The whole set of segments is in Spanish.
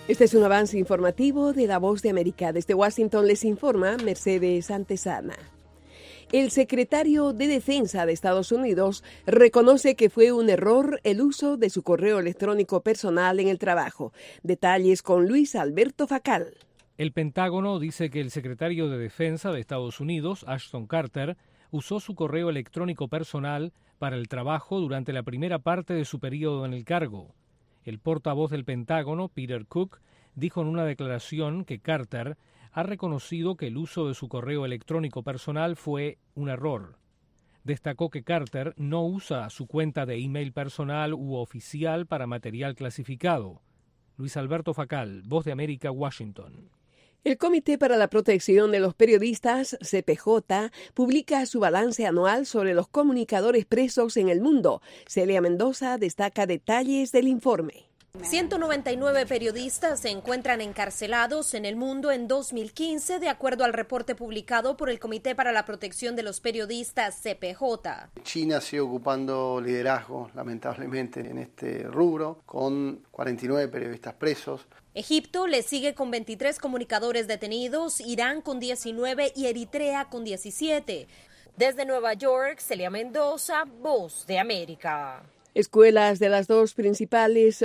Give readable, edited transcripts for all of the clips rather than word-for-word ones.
Este es un avance informativo de La Voz de América. Desde Washington les informa Mercedes Antezana. El secretario de Defensa de Estados Unidos reconoce que fue un error el uso de su correo electrónico personal en el trabajo. Detalles con Luis Alberto Facal. El Pentágono dice que el secretario de Defensa de Estados Unidos, Ashton Carter, usó su correo electrónico personal para el trabajo durante la primera parte de su periodo en el cargo. El portavoz del Pentágono, Peter Cook, dijo en una declaración que Carter ha reconocido que el uso de su correo electrónico personal fue un error. Destacó que Carter no usa su cuenta de email personal u oficial para material clasificado. Luis Alberto Facal, Voz de América, Washington. El Comité para la Protección de los Periodistas, CPJ, publica su balance anual sobre los comunicadores presos en el mundo. Celia Mendoza destaca detalles del informe. 199 periodistas se encuentran encarcelados en el mundo en 2015, de acuerdo al reporte publicado por el Comité para la Protección de los Periodistas, CPJ. China sigue ocupando liderazgo, lamentablemente, en este rubro, con 49 periodistas presos. Egipto le sigue con 23 comunicadores detenidos, Irán con 19 y Eritrea con 17. Desde Nueva York, Celia Mendoza, Voz de América. Escuelas de los dos principales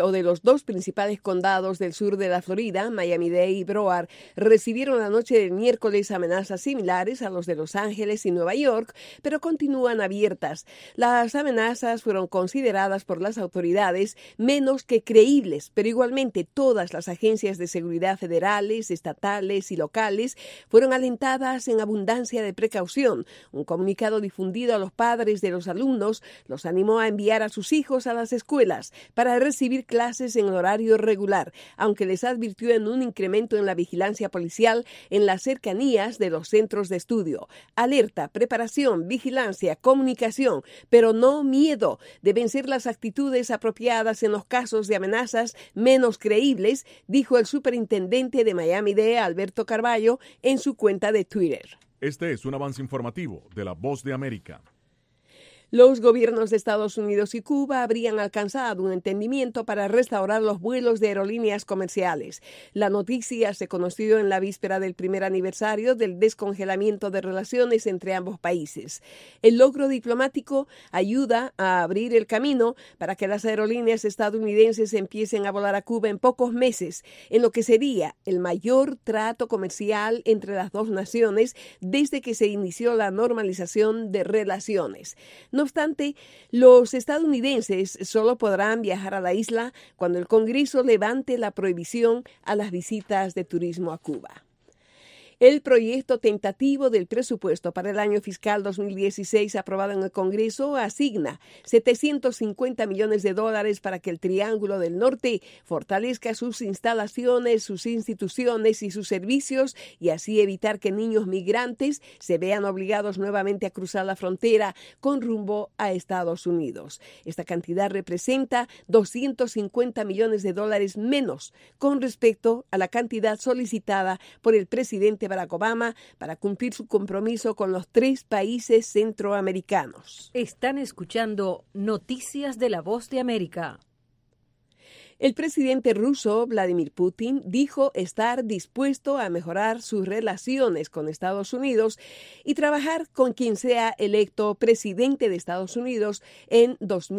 condados del sur de la Florida, Miami-Dade y Broward, recibieron la noche del miércoles amenazas similares a los de Los Ángeles y Nueva York, pero continúan abiertas. Las amenazas fueron consideradas por las autoridades menos que creíbles, pero igualmente todas las agencias de seguridad federales, estatales y locales fueron alentadas en abundancia de precaución. Un comunicado difundido a los padres de los alumnos los animó a enviar a sus hijos a las escuelas para recibir clases en horario regular, aunque les advirtió en un incremento en la vigilancia policial en las cercanías de los centros de estudio. Alerta, preparación, vigilancia, comunicación, pero no miedo. Deben ser las actitudes apropiadas en los casos de amenazas menos creíbles, dijo el superintendente de Miami-Dade, Alberto Carballo, en su cuenta de Twitter. Este es un avance informativo de La Voz de América. Los gobiernos de Estados Unidos y Cuba habrían alcanzado un entendimiento para restaurar los vuelos de aerolíneas comerciales. La noticia se conoció en la víspera del primer aniversario del descongelamiento de relaciones entre ambos países. El logro diplomático ayuda a abrir el camino para que las aerolíneas estadounidenses empiecen a volar a Cuba en pocos meses, en lo que sería el mayor trato comercial entre las dos naciones desde que se inició la normalización de relaciones. No obstante, los estadounidenses solo podrán viajar a la isla cuando el Congreso levante la prohibición a las visitas de turismo a Cuba. El proyecto tentativo del presupuesto para el año fiscal 2016 aprobado en el Congreso asigna $750 millones para que el Triángulo del Norte fortalezca sus instalaciones, sus instituciones y sus servicios y así evitar que niños migrantes se vean obligados nuevamente a cruzar la frontera con rumbo a Estados Unidos. Esta cantidad representa $250 millones menos con respecto a la cantidad solicitada por el presidente Barack Obama para cumplir su compromiso con los 3 países centroamericanos. Están escuchando Noticias de La Voz de América. El presidente ruso, Vladimir Putin, dijo estar dispuesto a mejorar sus relaciones con Estados Unidos y trabajar con quien sea electo presidente de Estados Unidos en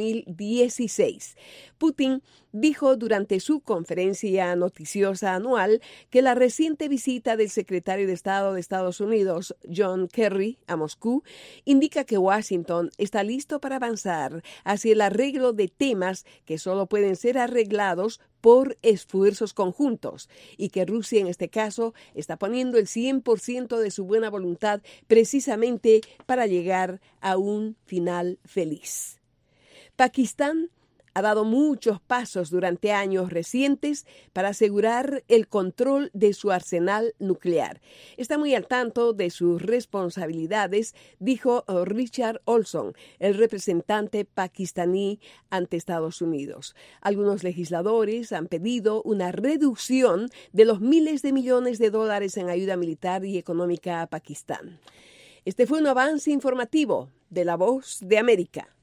2016. Putin dijo durante su conferencia noticiosa anual que la reciente visita del secretario de Estado de Estados Unidos, John Kerry, a Moscú, indica que Washington está listo para avanzar hacia el arreglo de temas que solo pueden ser arreglados por esfuerzos conjuntos y que Rusia en este caso está poniendo el 100% de su buena voluntad precisamente para llegar a un final feliz. Pakistán ha dado muchos pasos durante años recientes para asegurar el control de su arsenal nuclear. Está muy al tanto de sus responsabilidades, dijo Richard Olson, el representante pakistaní ante Estados Unidos. Algunos legisladores han pedido una reducción de los miles de millones de dólares en ayuda militar y económica a Pakistán. Este fue un avance informativo de La Voz de América.